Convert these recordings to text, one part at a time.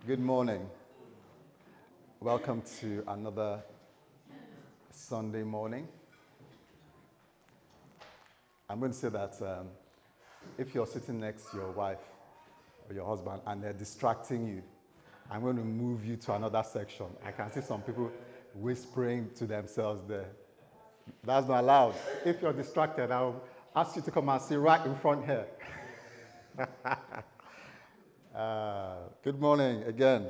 Good morning. Welcome to another Sunday morning. I'm going to say that if you're sitting next to your wife or your husband and they're distracting you, I'm going to move you to another section. I can see some people whispering to themselves there. That's not allowed. If you're distracted, I'll ask you to come and sit right in front here. Good morning again.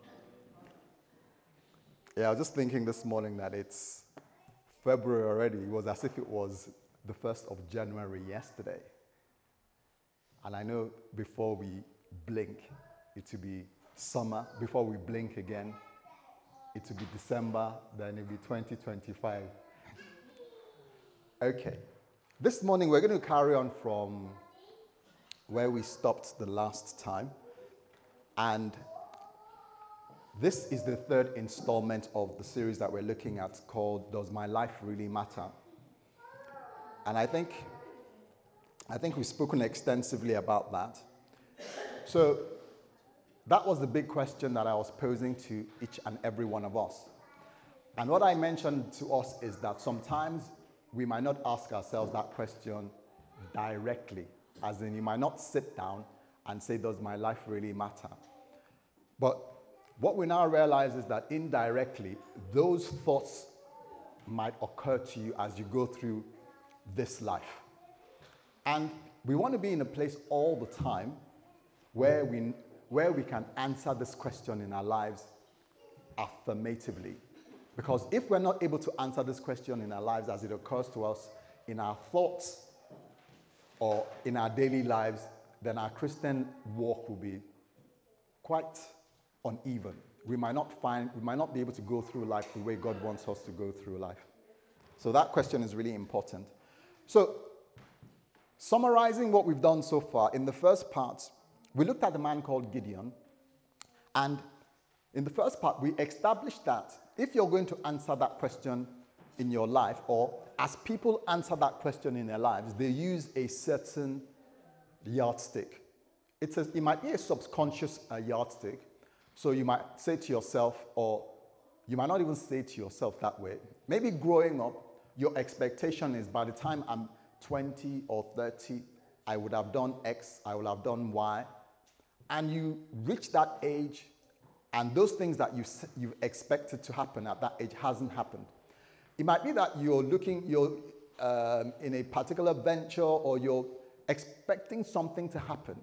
Yeah, I was just thinking this morning that it's February already. It was as if it was the 1st of January yesterday. And I know before we blink, it will be summer. Before we blink again, it will be December, then it will be 2025. Okay. This morning we're going to carry on from where we stopped the last time. And this is the third installment of the series that we're looking at called Does My Life Really Matter? And I think we've spoken extensively about that. So that was the big question that I was posing to each and every one of us. And what I mentioned to us is that sometimes we might not ask ourselves that question directly, as in you might not sit down and say, does my life really matter? But what we now realize is that indirectly, those thoughts might occur to you as you go through this life. And we want to be in a place all the time where we can answer this question in our lives affirmatively. Because if we're not able to answer this question in our lives as it occurs to us in our thoughts or in our daily lives, then our Christian walk will be quite uneven. We might not be able to go through life the way God wants us to go through life. So that question is really important. So, summarizing what we've done so far, in the first part, we looked at the man called Gideon. And in the first part, we established that if you're going to answer that question in your life, or as people answer that question in their lives, they use a certain yardstick. It might be a subconscious yardstick. So you might say to yourself, or you might not even say to yourself that way. Maybe growing up, your expectation is by the time I'm 20 or 30, I would have done X, I will have done Y. And you reach that age, and those things that you've expected to happen at that age hasn't happened. It might be that you're in a particular venture, or you're expecting something to happen.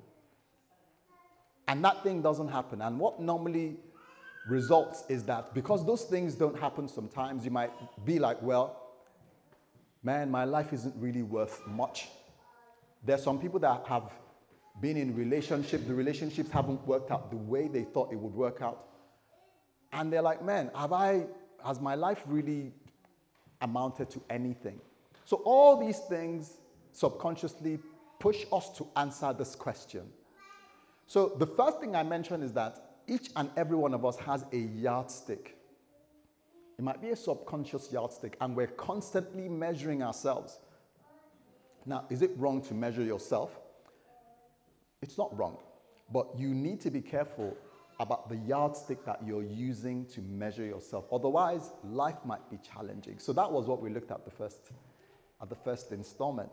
And that thing doesn't happen. And what normally results is that because those things don't happen sometimes, you might be like, well, man, my life isn't really worth much. There's some people that have been in relationships. The relationships haven't worked out the way they thought it would work out. And they're like, man, has my life really amounted to anything? So all these things subconsciously push us to answer this question. So the first thing I mentioned is that each and every one of us has a yardstick. It might be a subconscious yardstick, and we're constantly measuring ourselves. Now, is it wrong to measure yourself? It's not wrong, but you need to be careful about the yardstick that you're using to measure yourself. Otherwise, life might be challenging. So that was what we looked at the first installment.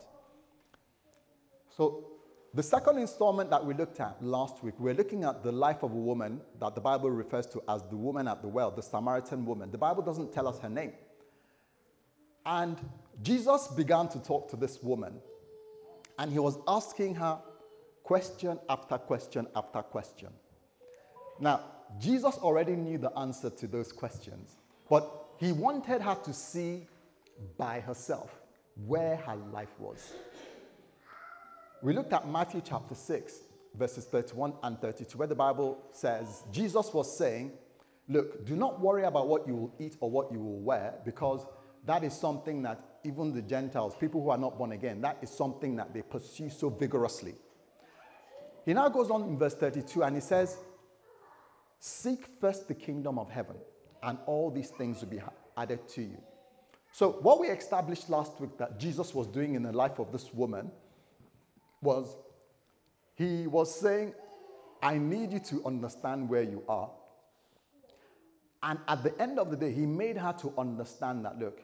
So the second installment that we looked at last week, we're looking at the life of a woman that the Bible refers to as the woman at the well, the Samaritan woman. The Bible doesn't tell us her name. And Jesus began to talk to this woman, and he was asking her question after question after question. Now, Jesus already knew the answer to those questions, but he wanted her to see by herself where her life was. We looked at Matthew chapter 6, verses 31 and 32, where the Bible says, Jesus was saying, look, do not worry about what you will eat or what you will wear, because that is something that even the Gentiles, people who are not born again, that is something that they pursue so vigorously. He now goes on in verse 32 and he says, seek first the kingdom of heaven, and all these things will be added to you. So what we established last week that Jesus was doing in the life of this woman was he was saying, I need you to understand where you are. And at the end of the day, he made her to understand that, look,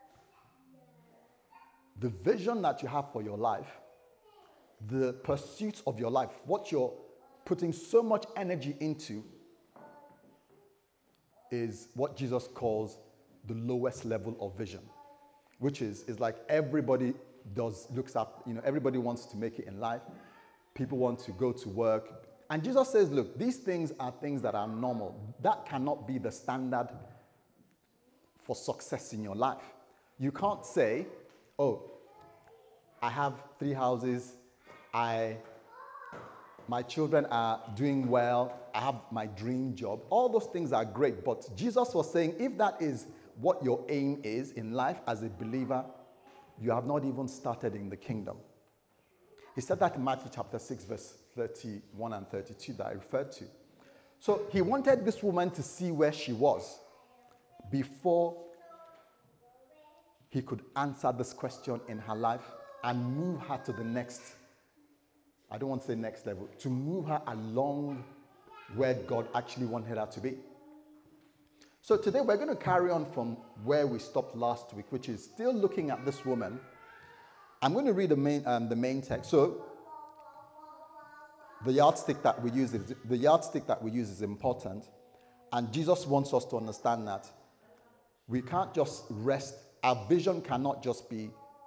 the vision that you have for your life, the pursuits of your life, what you're putting so much energy into, is what Jesus calls the lowest level of vision, which is like everybody looks up, everybody wants to make it in life. People want to go to work. And Jesus says, look, these things are things that are normal. That cannot be the standard for success in your life. You can't say, oh, I have 3 houses, my children are doing well, I have my dream job. All those things are great, but Jesus was saying, if that is what your aim is in life as a believer, you have not even started in the kingdom. He said that in Matthew chapter 6, verse 31 and 32 that I referred to. So he wanted this woman to see where she was before he could answer this question in her life and move her to the next, I don't want to say next level, to move her along where God actually wanted her to be. So today we're going to carry on from where we stopped last week, which is still looking at this woman. I'm going to read the main text. So the yardstick that we use is important, and Jesus wants us to understand that we can't just rest. Our vision cannot just be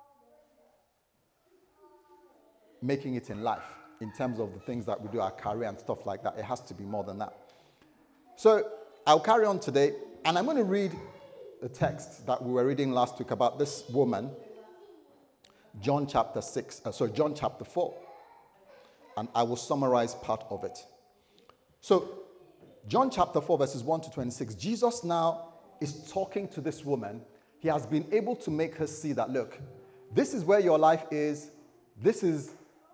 making it in life in terms of the things that we do, our career and stuff like that. It has to be more than that. So I'll carry on today, and I'm going to read the text that we were reading last week about this woman, John chapter 4, and I will summarize part of it. So John chapter 4, verses 1 to 26, Jesus now is talking to this woman. He has been able to make her see that, look, this is where your life is. This is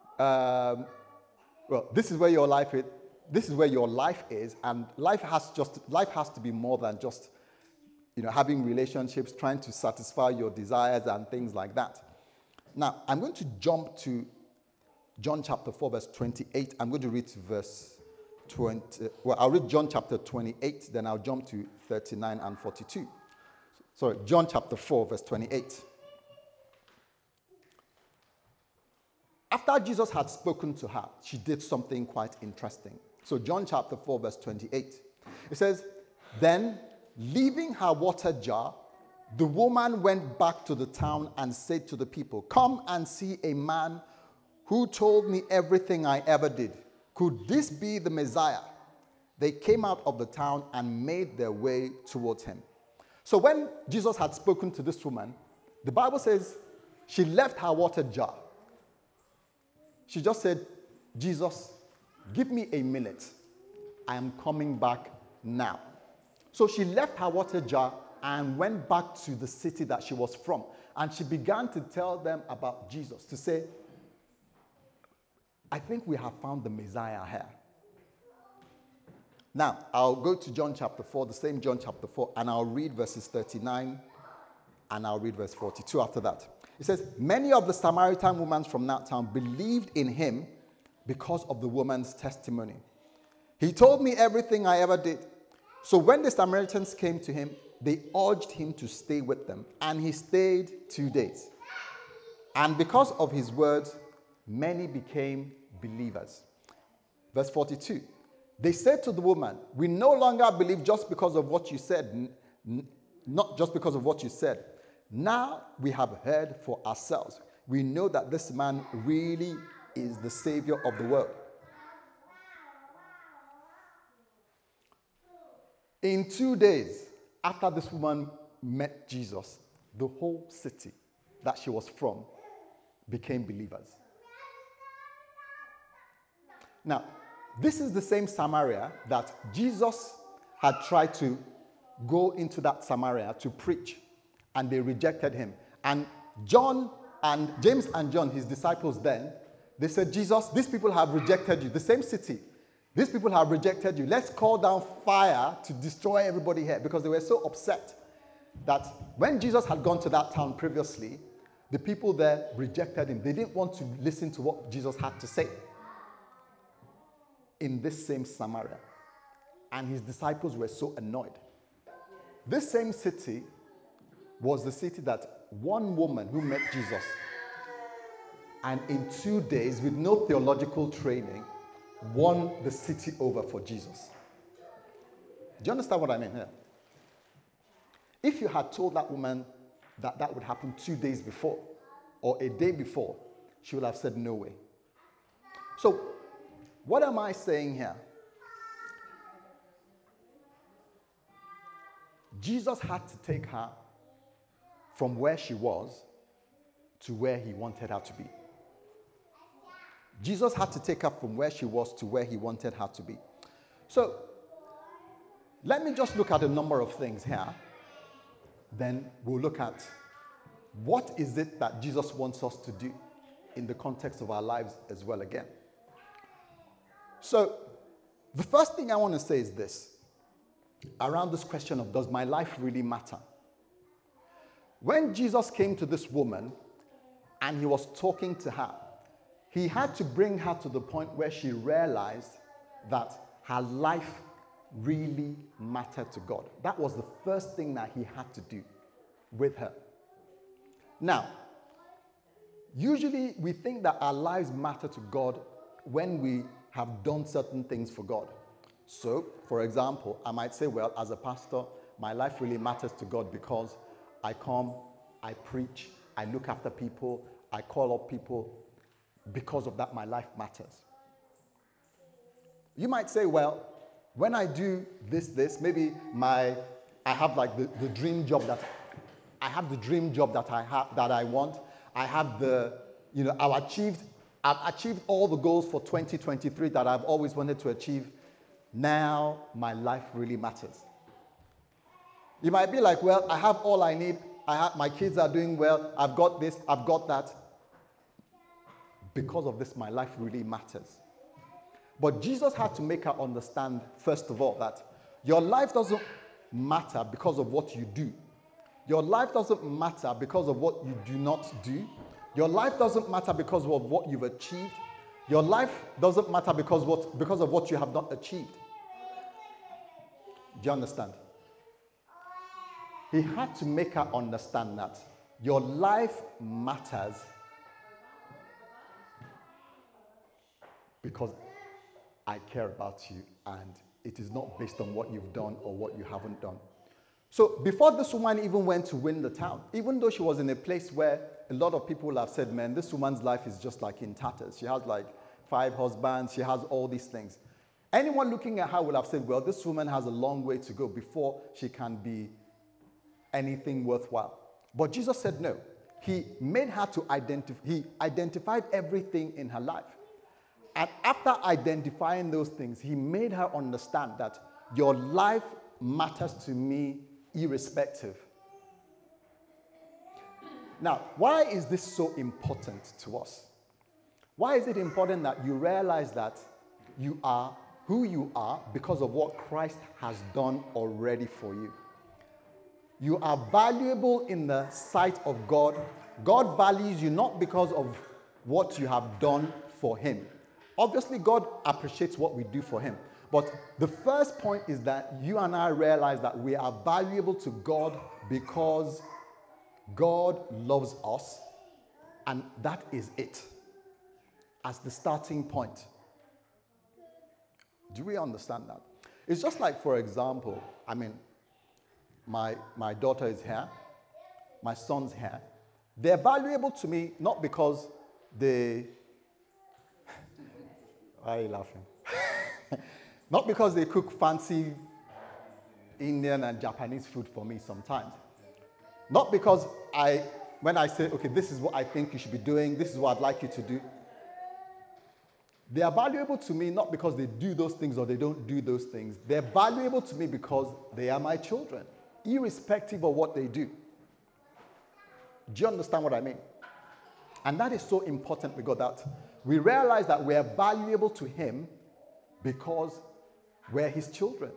where your life is. This is where your life is, and life has to be more than just, having relationships, trying to satisfy your desires and things like that. Now, I'm going to jump to John chapter 4, verse 28. I'm going to read to verse 20. Well, I'll read John chapter 28, then I'll jump to 39 and 42. Sorry, John chapter 4, verse 28. After Jesus had spoken to her, she did something quite interesting. So John chapter 4, verse 28. It says, then, leaving her water jar, the woman went back to the town and said to the people, come and see a man who told me everything I ever did. Could this be the Messiah? They came out of the town and made their way towards him. So when Jesus had spoken to this woman, the Bible says she left her water jar. She just said, Jesus, give me a minute. I am coming back now. So she left her water jar and went back to the city that she was from. And she began to tell them about Jesus, to say, I think we have found the Messiah here. Now, I'll go to John chapter 4, the same John chapter 4, and I'll read verses 39 and I'll read verse 42 after that. It says, many of the Samaritan women from that town believed in him because of the woman's testimony. He told me everything I ever did. So when the Samaritans came to him, they urged him to stay with them, and he stayed 2 days. And because of his words, many became believers. Verse 42. They said to the woman, we no longer believe just because of what you said, not just because of what you said. Now we have heard for ourselves. We know that this man really is the Savior of the world. In 2 days after this woman met Jesus, the whole city that she was from became believers. Now, this is the same Samaria that Jesus had tried to go into that Samaria to preach, and they rejected him. And James and John, his disciples then, they said, Jesus, these people have rejected you. The same city. These people have rejected you. Let's call down fire to destroy everybody here, because they were so upset that when Jesus had gone to that town previously, the people there rejected him. They didn't want to listen to what Jesus had to say. in this same Samaria. And his disciples were so annoyed. This same city was the city that one woman who met Jesus, and in 2 days, with no theological training, won the city over for Jesus. Do you understand what I mean here? If you had told that woman that that would happen 2 days before or a day before, she would have said, no way. So, what am I saying here? Jesus had to take her from where she was to where he wanted her to be. Jesus had to take her from where she was to where he wanted her to be. So, let me just look at a number of things here. Then we'll look at what is it that Jesus wants us to do in the context of our lives as well again. So, the first thing I want to say is this, around this question of, does my life really matter? When Jesus came to this woman and he was talking to her, he had to bring her to the point where she realized that her life really mattered to God. That was the first thing that he had to do with her. Now, usually we think that our lives matter to God when we have done certain things for God. So, for example, I might say, well, as a pastor, my life really matters to God because I come, I preach, I look after people, I call up people. Because of that, my life matters. You might say, well, when I do this, maybe I have like the dream job that I want. I have I've achieved all the goals for 2023 that I've always wanted to achieve. Now my life really matters. You might be like, well, I have all I need. My kids are doing well. I've got this, I've got that. Because of this, my life really matters. But Jesus had to make her understand, first of all, that your life doesn't matter because of what you do. Your life doesn't matter because of what you do not do. Your life doesn't matter because of what you've achieved. Your life doesn't matter because of what you have not achieved. Do you understand? He had to make her understand that your life matters because I care about you, and it is not based on what you've done or what you haven't done. So before this woman even went to win the town, even though she was in a place where a lot of people will have said, man, this woman's life is just like in tatters. She has like 5 husbands. She has all these things. Anyone looking at her will have said, well, this woman has a long way to go before she can be anything worthwhile. But Jesus said no. He made her to he identified everything in her life. And after identifying those things, he made her understand that your life matters to me irrespective. Now, why is this so important to us? Why is it important that you realize that you are who you are because of what Christ has done already for you? You are valuable in the sight of God. God values you not because of what you have done for him. Obviously, God appreciates what we do for him. But the first point is that you and I realize that we are valuable to God because God loves us, and that is it as the starting point. Do we understand that? It's just like, for example, my daughter is here, my son's here. They're valuable to me not because they... Why are you laughing? Not because they cook fancy Indian and Japanese food for me sometimes. Not because when I say, okay, this is what I think you should be doing, this is what I'd like you to do. They are valuable to me not because they do those things or they don't do those things. They're valuable to me because they are my children, irrespective of what they do. Do you understand what I mean? And that is so important because that we realize that we are valuable to him because we're his children.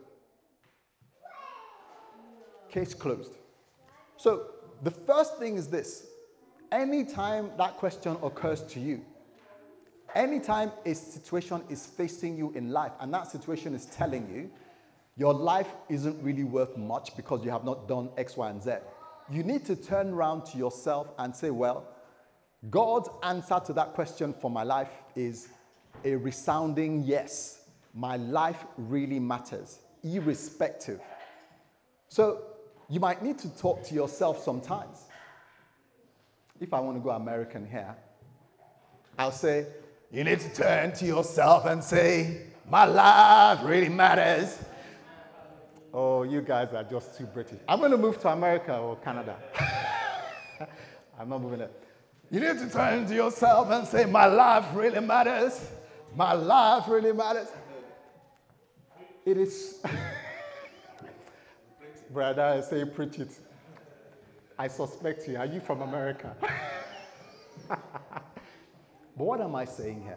Case closed. So the first thing is this. Anytime that question occurs to you, Anytime a situation is facing you in life and that situation is telling you your life isn't really worth much because you have not done X, Y, and Z, you need to turn around to yourself and say, well, God's answer to that question for my life is a resounding yes. My life really matters, irrespective. So you might need to talk to yourself sometimes. If I want to go American here, I'll say, you need to turn to yourself and say, my life really matters. Oh, you guys are just too British. I'm going to move to America or Canada. I'm not moving there. You need to turn to yourself and say, my life really matters. My life really matters. It is. Brother, I say, preach it. I suspect you. Are you from America? But what am I saying here?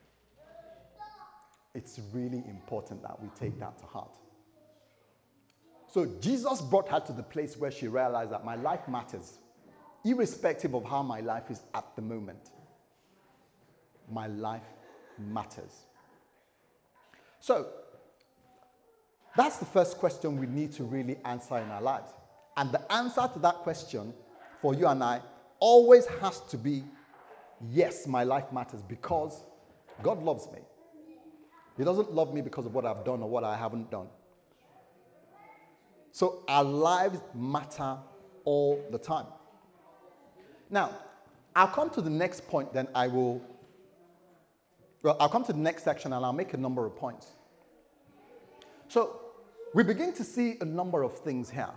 It's really important that we take that to heart. So Jesus brought her to the place where she realized that my life matters, irrespective of how my life is at the moment. My life matters. So that's the first question we need to really answer in our lives. And the answer to that question for you and I always has to be, yes, my life matters because God loves me. He doesn't love me because of what I've done or what I haven't done. So our lives matter all the time. Now, I'll come to the next point, then I'll come to the next section and I'll make a number of points. So we begin to see a number of things here.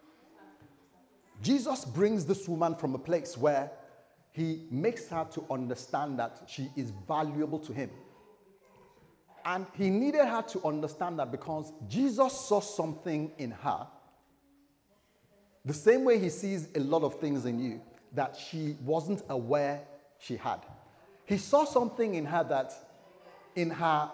Jesus brings this woman from a place where he makes her to understand that she is valuable to him. And he needed her to understand that because Jesus saw something in her, the same way he sees a lot of things in you that she wasn't aware she had. He saw something in her that in her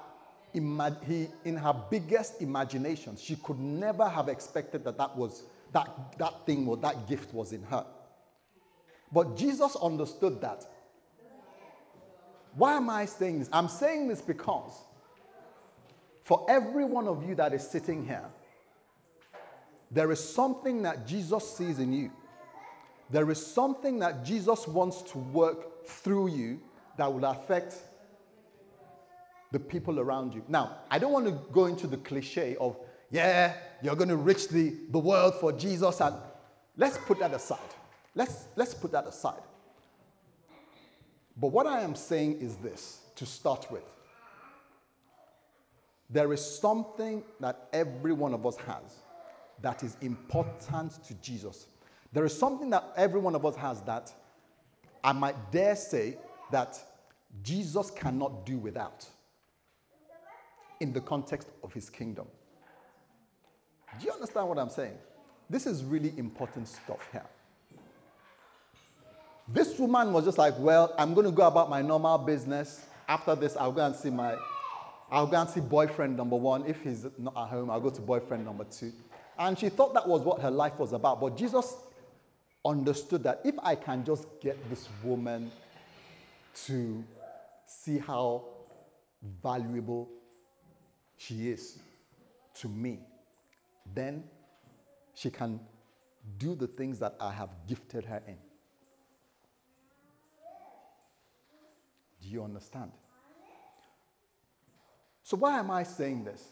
biggest imagination, she could never have expected that thing or that gift was in her. But Jesus understood that. Why am I saying this? I'm saying this because for every one of you that is sitting here, there is something that Jesus sees in you. There is something that Jesus wants to work through you that will affect the people around you. Now, I don't want to go into the cliche of, yeah, you're going to reach the world for Jesus, and let's put that aside. Let's put that aside. But what I am saying is this, to start with. There is something that every one of us has that is important to Jesus. There is something that every one of us has that I might dare say that Jesus cannot do without in the context of his kingdom. Do you understand what I'm saying? This is really important stuff here. This woman was just like, well, I'm going to go about my normal business. After this, I'll go and see boyfriend number one. If he's not at home, I'll go to boyfriend number two. And she thought that was what her life was about. But Jesus understood that if I can just get this woman to see how valuable she is to me, then she can do the things that I have gifted her in. Do you understand? So why am I saying this?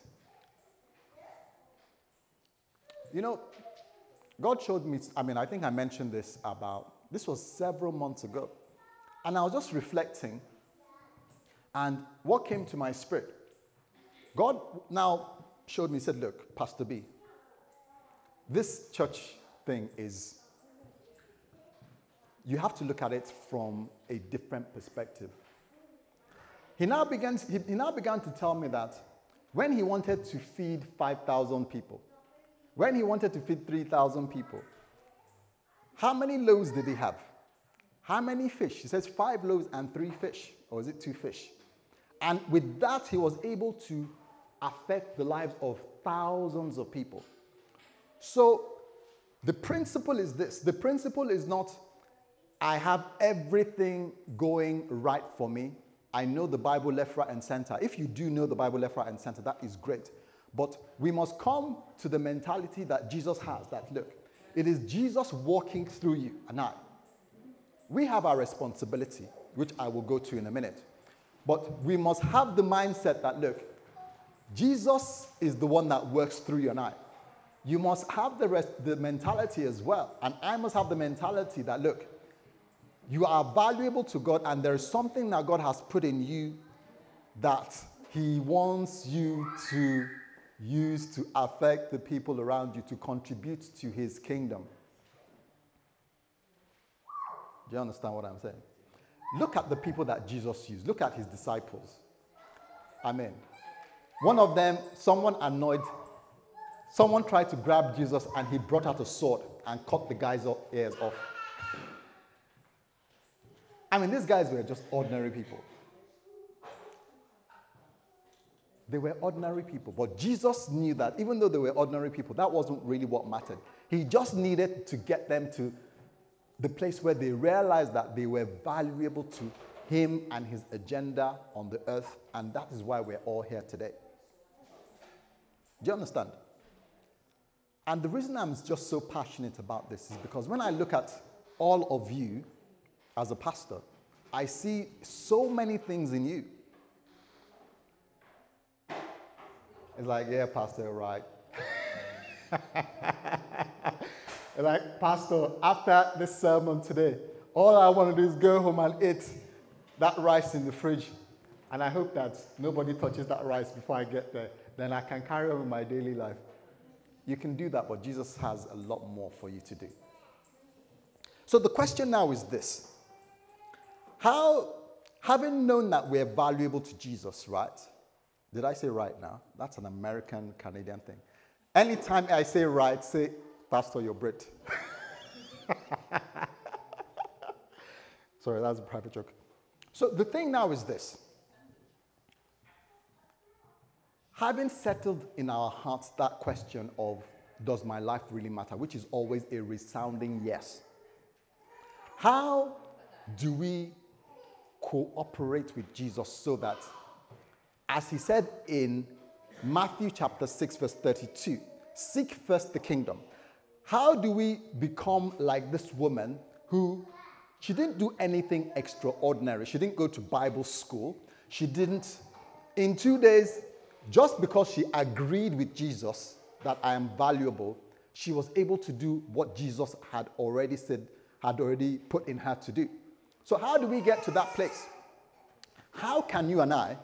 You know, God showed me, I think I mentioned this this was several months ago. And I was just reflecting, and what came to my spirit? God now showed me, said, look, Pastor B, this church thing is, you have to look at it from a different perspective. He now began to tell me that when he wanted to feed 5,000 people, when he wanted to feed 3,000 people, how many loaves did he have? How many fish? He says 5 loaves and 3 fish. Or is it 2 fish? And with that, he was able to affect the lives of thousands of people. So the principle is this. The principle is not, I have everything going right for me. I know the Bible left, right, and center. If you do know the Bible left, right, and center, that is great. But we must come to the mentality that Jesus has, that look, it is Jesus walking through you and I. We have our responsibility, which I will go to in a minute. But we must have the mindset that, look, Jesus is the one that works through you and I. You must have the mentality as well. And I must have the mentality that, look, you are valuable to God and there is something that God has put in you that he wants you to use to affect the people around you, to contribute to his kingdom. Do you understand what I'm saying? Look at the people that Jesus used. Look at his disciples. Amen. One of them, someone tried to grab Jesus and he brought out a sword and cut the guy's ears off. I mean, these guys were just ordinary people. They were ordinary people. But Jesus knew that even though they were ordinary people, that wasn't really what mattered. He just needed to get them to the place where they realized that they were valuable to him and his agenda on the earth. And that is why we're all here today. Do you understand? And the reason I'm just so passionate about this is because when I look at all of you as a pastor, I see so many things in you. It's like, yeah, Pastor, right. Like, Pastor, after this sermon today, all I want to do is go home and eat that rice in the fridge. And I hope that nobody touches that rice before I get there. Then I can carry on with my daily life. You can do that, but Jesus has a lot more for you to do. So the question now is this. How, having known that we're valuable to Jesus, right? Did I say right now? That's an American-Canadian thing. Anytime I say right, say, Pastor, you're Brit. Sorry, that's a private joke. So the thing now is this. Having settled in our hearts that question of, does my life really matter? Which is always a resounding yes. How do we cooperate with Jesus so that, as he said in Matthew chapter 6, verse 32, seek first the kingdom. How do we become like this woman who, she didn't do anything extraordinary. She didn't go to Bible school. She didn't, in 2 days, just because she agreed with Jesus that I am valuable, she was able to do what Jesus had already said, had already put in her to do. So how do we get to that place? How can you and I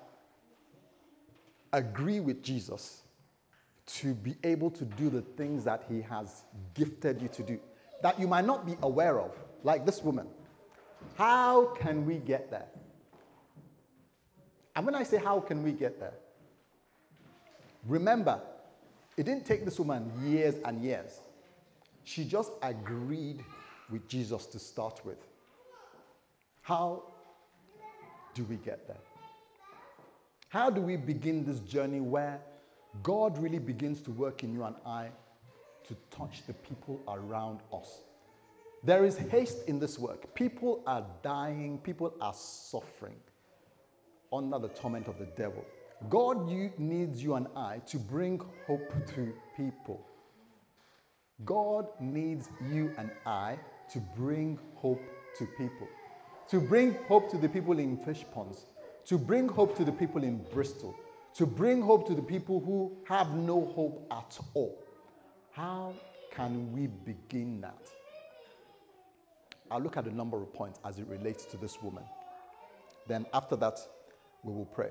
agree with Jesus to be able to do the things that he has gifted you to do, that you might not be aware of, like this woman? How can we get there? And when I say how can we get there, remember, it didn't take this woman years and years. She just agreed with Jesus to start with. How do we get there? How do we begin this journey where God really begins to work in you and I to touch the people around us? There is haste in this work. People are dying. People are suffering under the torment of the devil. God needs you and I to bring hope to people. God needs you and I to bring hope to people. To bring hope to the people in fish ponds. To bring hope to the people in Bristol. To bring hope to the people who have no hope at all. How can we begin that? I'll look at a number of points as it relates to this woman. Then after that, we will pray.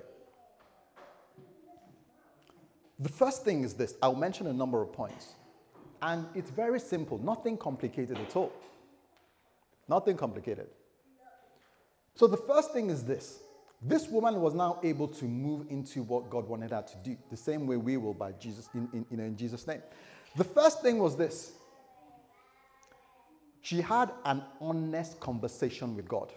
The first thing is this. I'll mention a number of points. And it's very simple. Nothing complicated at all. Nothing complicated. So the first thing is this. This woman was now able to move into what God wanted her to do, the same way we will by Jesus, in Jesus' name. The first thing was this. She had an honest conversation with God.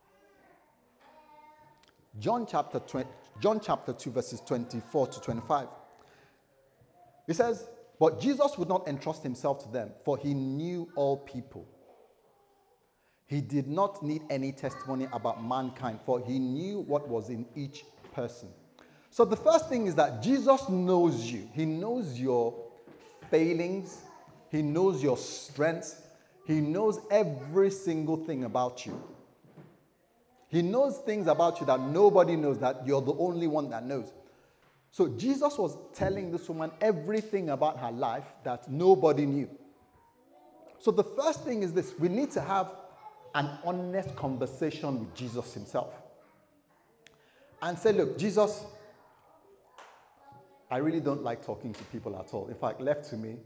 John chapter 2, verses 24 to 25. It says, but Jesus would not entrust himself to them, for he knew all people. He did not need any testimony about mankind, for he knew what was in each person. So the first thing is that Jesus knows you. He knows your failings. He knows your strengths. He knows every single thing about you. He knows things about you that nobody knows, that you're the only one that knows. So Jesus was telling this woman everything about her life that nobody knew. So the first thing is this: we need to have an honest conversation with Jesus himself. And say, look, Jesus, I really don't like talking to people at all. In fact, left to me,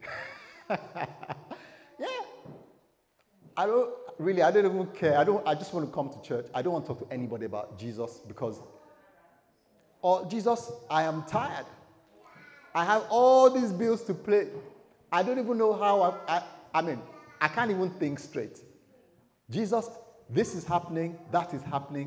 yeah, I don't even care. I just want to come to church. I don't want to talk to anybody about Jesus because, or Jesus, I am tired. I have all these bills to pay. I don't even know how I can't even think straight. Jesus, this is happening, that is happening.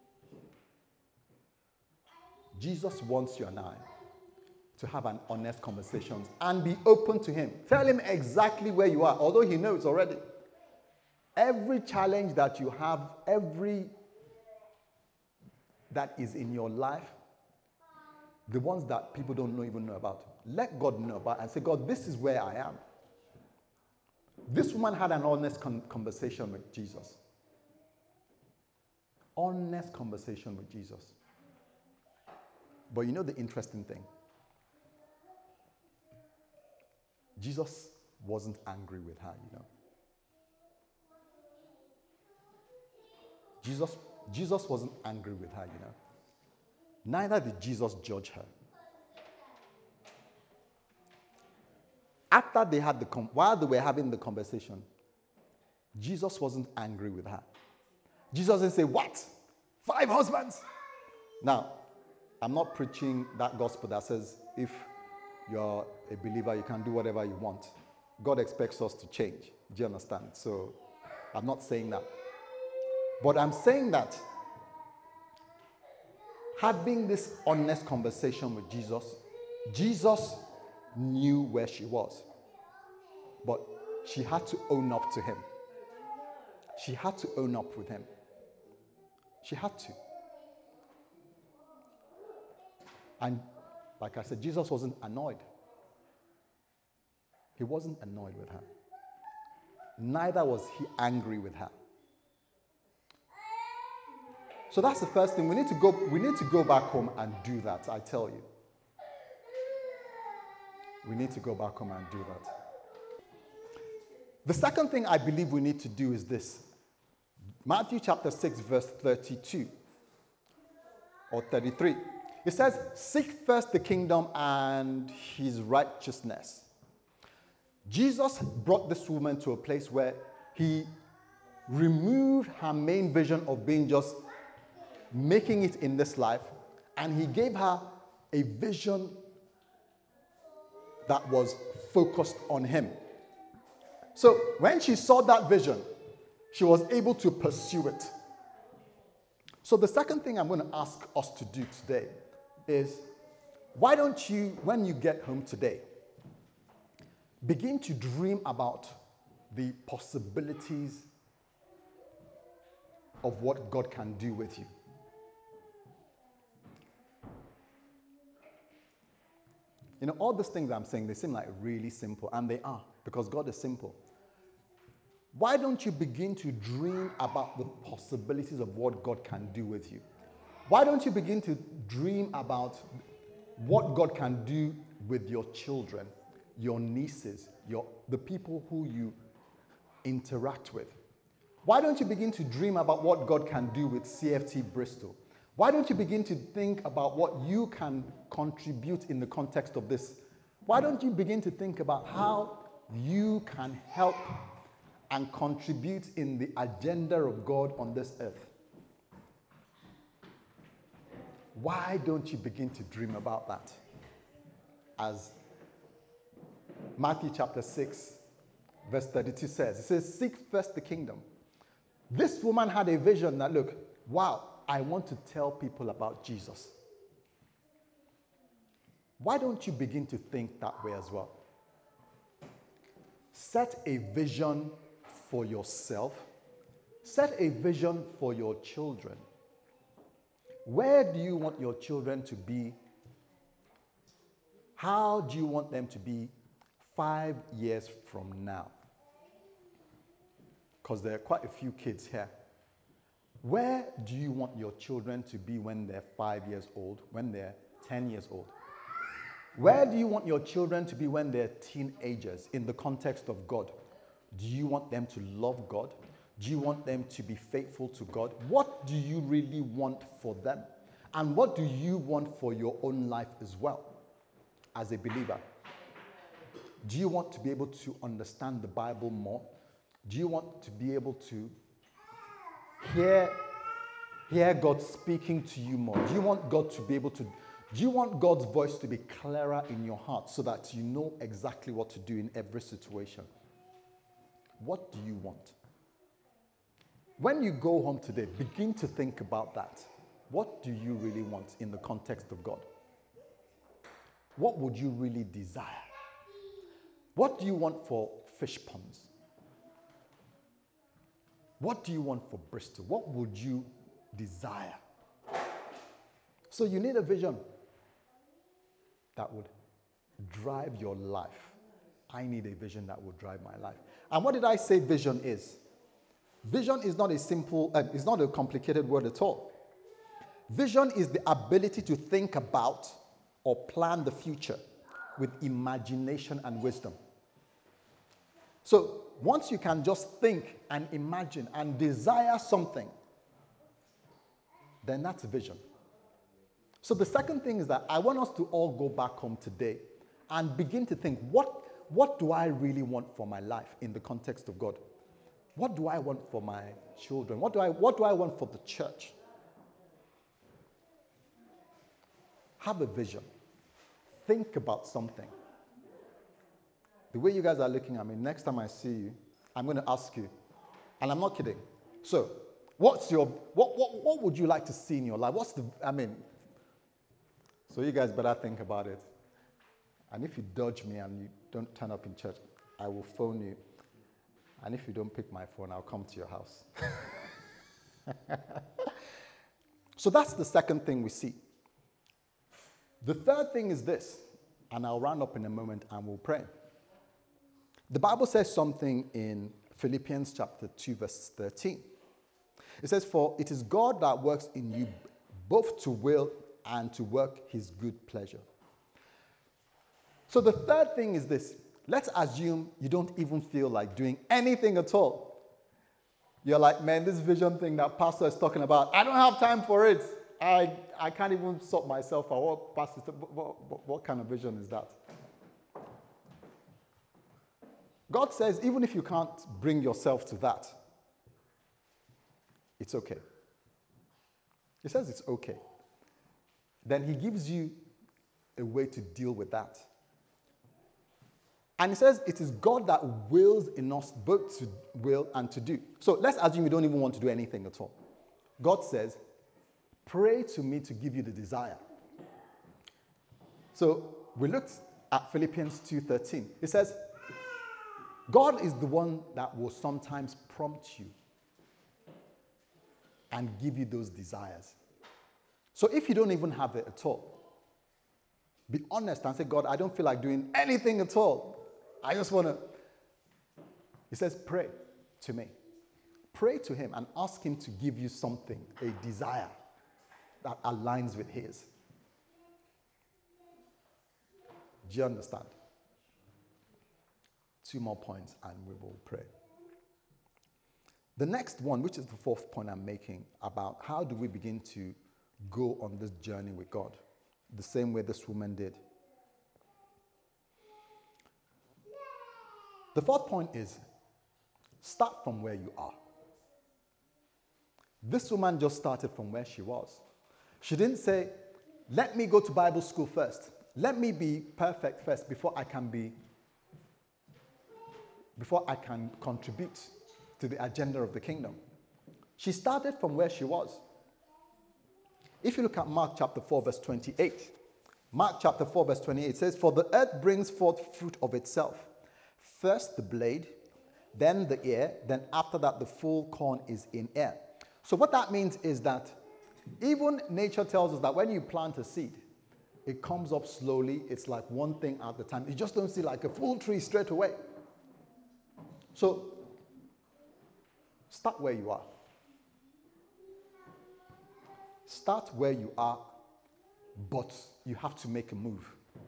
Jesus wants you and I to have an honest conversation and be open to him. Tell him exactly where you are, although he knows already. Every challenge that you have, every that is in your life, the ones that people don't even know about, let God know about and say, God, this is where I am. This woman had an honest conversation with Jesus. Honest conversation with Jesus. But you know the interesting thing? Jesus wasn't angry with her, you know. Jesus wasn't angry with her, you know. Neither did Jesus judge her. After they had while they were having the conversation, Jesus wasn't angry with her. Jesus didn't say, what? 5 husbands? Now, I'm not preaching that gospel that says if you're a believer, you can do whatever you want. God expects us to change. Do you understand? So, I'm not saying that. But I'm saying that having this honest conversation with Jesus, Jesus knew where she was. But she had to own up to him. She had to own up with him. She had to. And like I said, Jesus wasn't annoyed. He wasn't annoyed with her. Neither was he angry with her. So that's the first thing. We need to go back home and do that, I tell you. We need to go back home and do that. The second thing I believe we need to do is this. Matthew chapter 6, verse 32 or 33. It says, seek first the kingdom and his righteousness. Jesus brought this woman to a place where he removed her main vision of being just making it in this life, and he gave her a vision that was focused on him. So when she saw that vision, she was able to pursue it. So the second thing I'm going to ask us to do today is, why don't you, when you get home today, begin to dream about the possibilities of what God can do with you. You know, all these things I'm saying, they seem like really simple, and they are, because God is simple. Why don't you begin to dream about the possibilities of what God can do with you? Why don't you begin to dream about what God can do with your children, your nieces, the people who you interact with? Why don't you begin to dream about what God can do with CFT Bristol? Why don't you begin to think about what you can contribute in the context of this? Why don't you begin to think about how you can help and contribute in the agenda of God on this earth? Why don't you begin to dream about that? As Matthew chapter 6, verse 32 says, it says, seek first the kingdom. This woman had a vision that, look, wow, I want to tell people about Jesus. Why don't you begin to think that way as well? Set a vision for yourself Set a vision for your children. Where do you want your children to be? How do you want them to be 5 years from now? Because there are quite a few kids here. Where do you want your children to be when they're 5 years old, when they're 10 years old? Where do you want your children to be when they're teenagers in the context of God? Do you want them to love God? Do you want them to be faithful to God? What do you really want for them? And what do you want for your own life as well as a believer? Do you want to be able to understand the Bible more? Do you want to be able to hear God speaking to you more? Do you want God to be able to, do you want God's voice to be clearer in your heart so that you know exactly what to do in every situation? What do you want? When you go home today, begin to think about that. What do you really want in the context of God? What would you really desire? What do you want for fish ponds? What do you want for Bristol? What would you desire? So you need a vision that would drive your life. I need a vision that would drive my life. And what did I say vision is? Vision is not a simple, it's not a complicated word at all. Vision is the ability to think about or plan the future with imagination and wisdom. So once you can just think and imagine and desire something, then that's vision. So the second thing is that I want us to all go back home today and begin to think, what do I really want for my life in the context of God? What do I want for my children? What do I want for the church? Have a vision. Think about something. The way you guys are looking at me, next time I see you, I'm going to ask you, and I'm not kidding. So, what would you like to see in your life? So you guys better think about it. And if you dodge me and you don't turn up in church, I will phone you. And if you don't pick my phone, I'll come to your house. So that's the second thing we see. The third thing is this, and I'll round up in a moment and we'll pray. The Bible says something in Philippians chapter 2, verse 13. It says, "For it is God that works in you both to will and to work his good pleasure." So the third thing is this. Let's assume you don't even feel like doing anything at all. You're like, man, this vision thing that pastor is talking about, I don't have time for it. I can't even sort myself out. What kind of vision is that? God says, even if you can't bring yourself to that, it's okay. He says it's okay. Then he gives you a way to deal with that. And he says it is God that wills in us both to will and to do. So let's assume you don't even want to do anything at all. God says, pray to me to give you the desire. So we looked at Philippians 2:13. It says, God is the one that will sometimes prompt you and give you those desires. So if you don't even have it at all, be honest and say, God, I don't feel like doing anything at all. I just want to. He says, pray to me. Pray to him and ask him to give you something, a desire that aligns with his. Do you understand? 2 more points and we will pray. The next one, which is the fourth point I'm making about how do we begin to go on this journey with God, the same way this woman did. The fourth point is start from where you are. This woman just started from where she was. She didn't say, let me go to Bible school first. Let me be perfect first before I can contribute to the agenda of the kingdom. She started from where she was. If you look at Mark chapter 4, verse 28, Mark chapter 4, verse 28 says, "For the earth brings forth fruit of itself, first the blade, then the ear, then after that the full corn is in air. So what that means is that even nature tells us that when you plant a seed, it comes up slowly. It's like one thing at a time. You just don't see like a full tree straight away. So start where you are. Start where you are, but you have to make a move.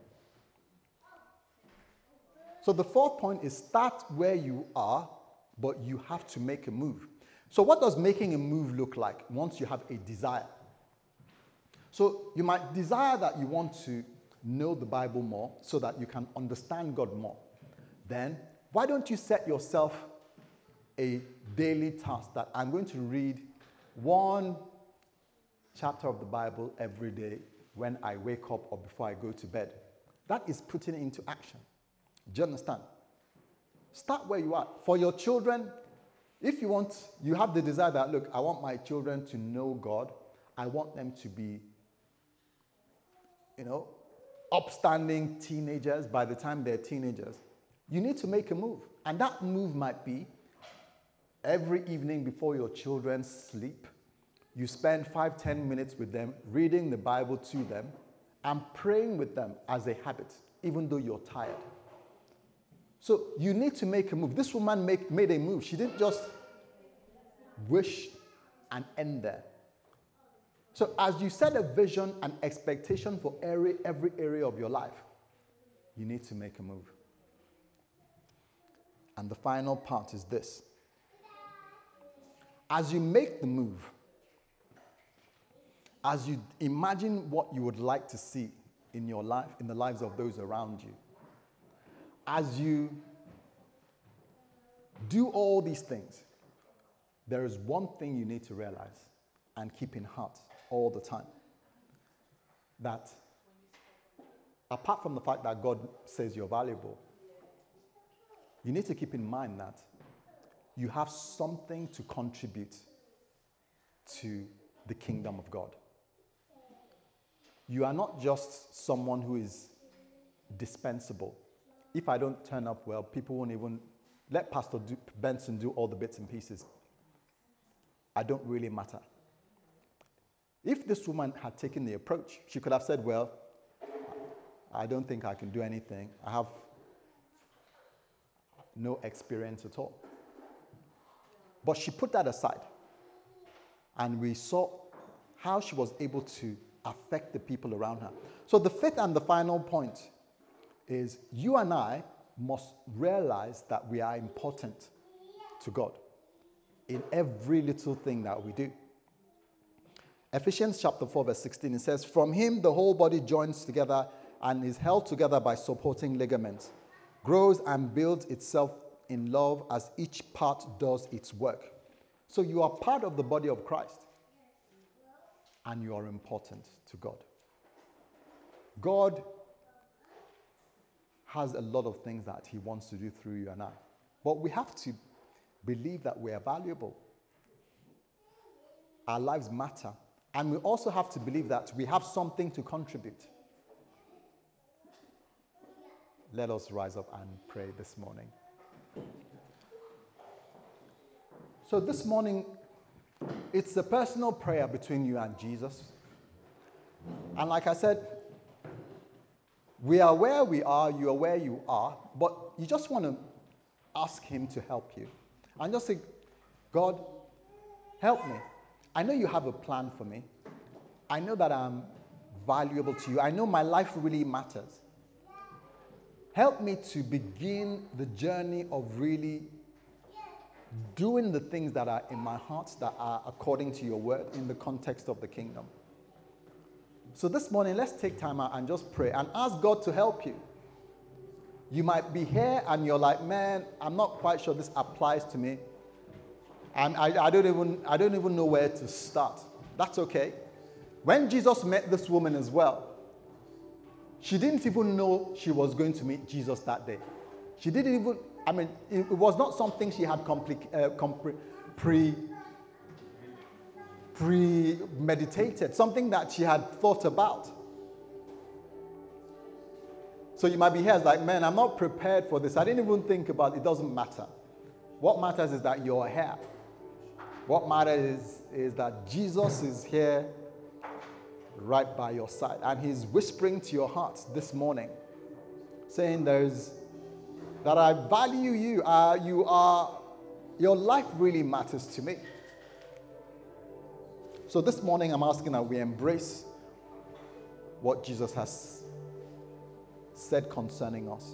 So the fourth point is start where you are, but you have to make a move. So what does making a move look like once you have a desire? So you might desire that you want to know the Bible more so that you can understand God more. Then why don't you set yourself a daily task that I'm going to read one chapter of the Bible every day when I wake up or before I go to bed. That is putting it into action. Do you understand? Start where you are. For your children, if you have the desire that, look, I want my children to know God. I want them to be, upstanding teenagers by the time they're teenagers. You need to make a move. And that move might be every evening before your children sleep, you spend 5-10 minutes with them, reading the Bible to them, and praying with them as a habit, even though you're tired. So you need to make a move. This woman made a move. She didn't just wish and end there. So as you set a vision and expectation for every area of your life, you need to make a move. And the final part is this. As you make the move, as you imagine what you would like to see in your life, in the lives of those around you, as you do all these things, there is one thing you need to realize and keep in heart all the time. That apart from the fact that God says you're valuable, you need to keep in mind that you have something to contribute to the kingdom of God. You are not just someone who is dispensable. If I don't turn up well, people won't even let Pastor Benson do all the bits and pieces. I don't really matter. If this woman had taken the approach, she could have said, well, I don't think I can do anything. I have no experience at all. But she put that aside. And we saw how she was able to affect the people around her. So the fifth and the final point is you and I must realize that we are important to God in every little thing that we do. Ephesians chapter 4 verse 16, it says, from him the whole body joins together and is held together by supporting ligaments, grows and builds itself in love as each part does its work. So you are part of the body of Christ and you are important to God. God has a lot of things that he wants to do through you and I. But we have to believe that we are valuable. Our lives matter. And we also have to believe that we have something to contribute. Let us rise up and pray this morning. So this morning, it's a personal prayer between you and Jesus. And like I said, we are where we are, you are where you are, but you just want to ask him to help you. And just say, God, help me. I know you have a plan for me. I know that I'm valuable to you. I know my life really matters. Help me to begin the journey of really doing the things that are in my heart that are according to your word in the context of the kingdom. So this morning, let's take time out and just pray and ask God to help you. You might be here and you're like, man, I'm not quite sure this applies to me. And I don't even know where to start. That's okay. When Jesus met this woman as well, she didn't even know she was going to meet Jesus that day. She didn't even, it was not something she had premeditated, something that she had thought about. So you might be here as like, man, I'm not prepared for this. I didn't even think about it. It doesn't matter. What matters is that you're here. What matters is that Jesus is here right by your side. And he's whispering to your heart this morning, saying that I value you. Your life really matters to me. So this morning I'm asking that we embrace what Jesus has said concerning us.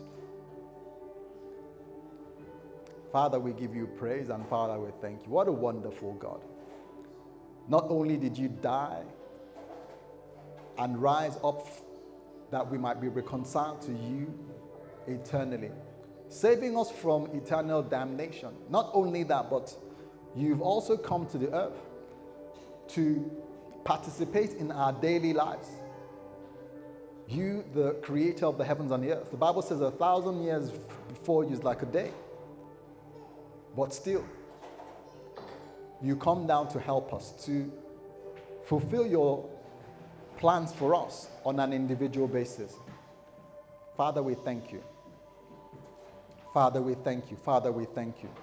Father, we give you praise, and Father, we thank you. What a wonderful God. Not only did you die and rise up that we might be reconciled to you eternally, saving us from eternal damnation. Not only that, but you've also come to the earth to participate in our daily lives. You, the creator of the heavens and the earth. The Bible says 1,000 years before you is like a day. But still, you come down to help us, to fulfill your plans for us on an individual basis. Father, we thank you. Father, we thank you. Father, we thank you.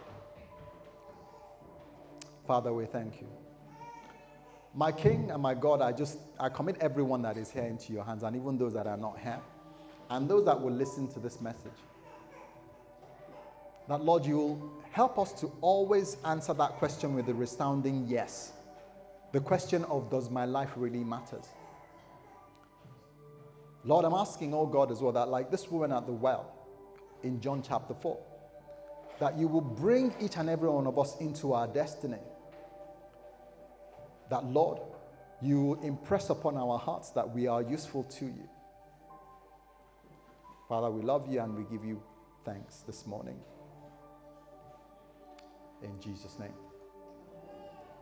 Father, we thank you. My King and my God, I commit everyone that is here into your hands, and even those that are not here, and those that will listen to this message. That, Lord, you will help us to always answer that question with a resounding yes. The question of, does my life really matter? Lord, I'm asking, oh God, as well, that like this woman at the well in John chapter 4, that you will bring each and every one of us into our destiny. That, Lord, you will impress upon our hearts that we are useful to you. Father, we love you and we give you thanks this morning. In Jesus' name.